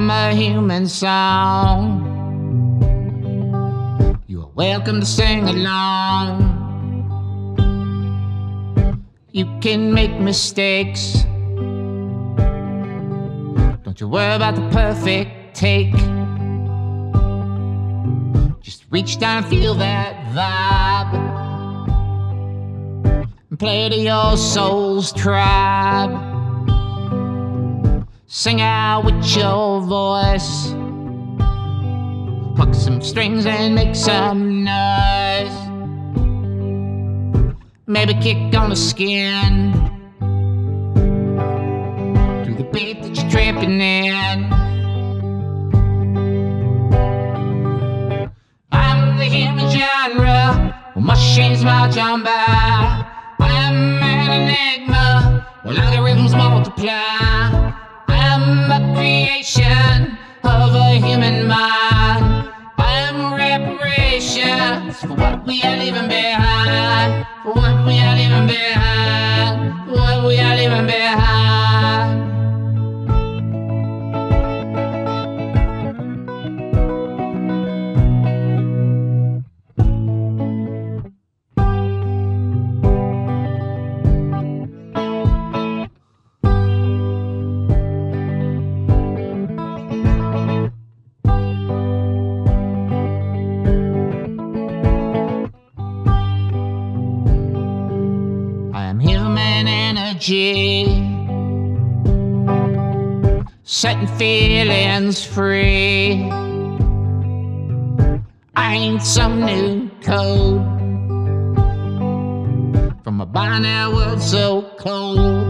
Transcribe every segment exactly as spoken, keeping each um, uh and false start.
I'm a human song. You are welcome to sing along. You can make mistakes. Don't you worry about the perfect take. Just reach down and feel that vibe and play to your soul's tribe. Sing out with your voice. Pluck some strings and make some noise. Maybe kick on the skin to the beat that you're tripping in. I'm the human genre, well, machines march on by. I'm an enigma, well, algorithms multiply. I'm a creation of a human mind. I'm reparations for what we are leaving behind. For what we are leaving behind. For what we are leaving behind. Setting feelings free. I ain't some new code from a binary world so cold.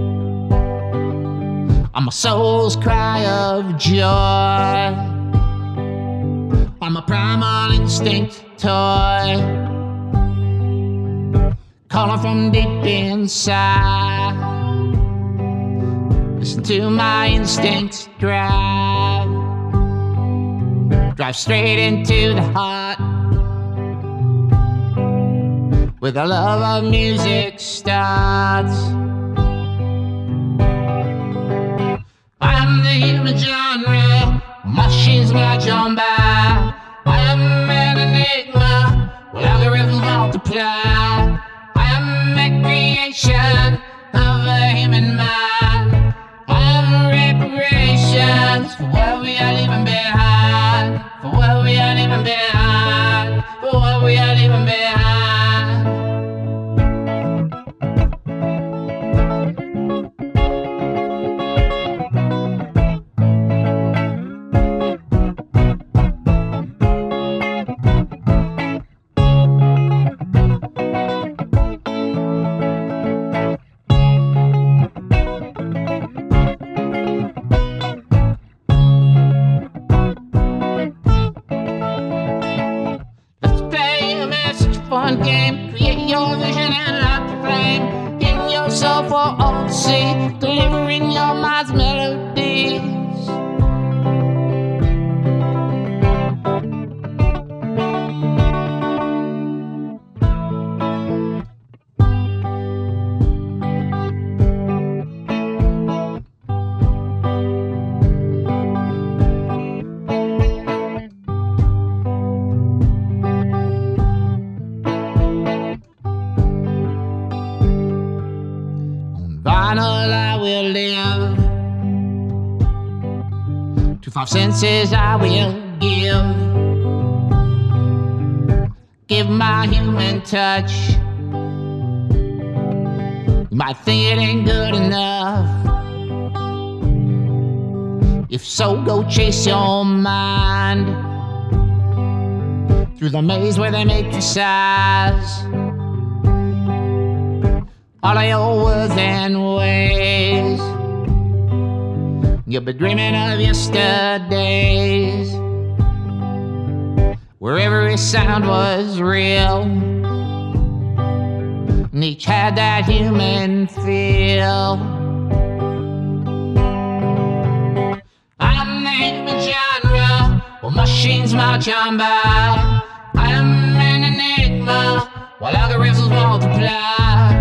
I'm a soul's cry of joy. I'm a primal instinct toy, calling from deep inside. Listen to my instincts drive. Drive straight into the heart, where the love of music starts. I'm the human genre, machines march on by. I'm an enigma, well, algorithms multiply. I'm a creation of a human mind. I'm reparations for what we are leaving behind. For what we are leaving behind. For what we are leaving behind. Fun game, create your vision and light the flame in your soul for all to see, delivering your mind's melodies. Vinyl I will live, to five senses I will give. Give my human touch. You might think it ain't good enough. If so, go chase your mind through the maze where they make you sighs. All of your words and ways, you'll be dreaming of yesterdays, where every sound was real, and each had that human feel. I'm the human genre, well, machines march on by. I'm an enigma, while algorithms multiply.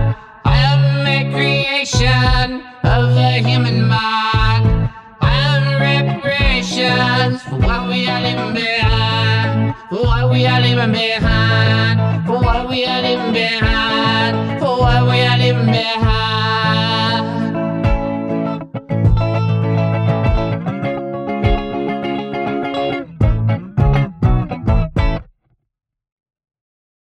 Creation of a human mind. I'm reparation. millions for what we are leaving behind, for what we are leaving behind, for what we are leaving behind, for what we are leaving behind.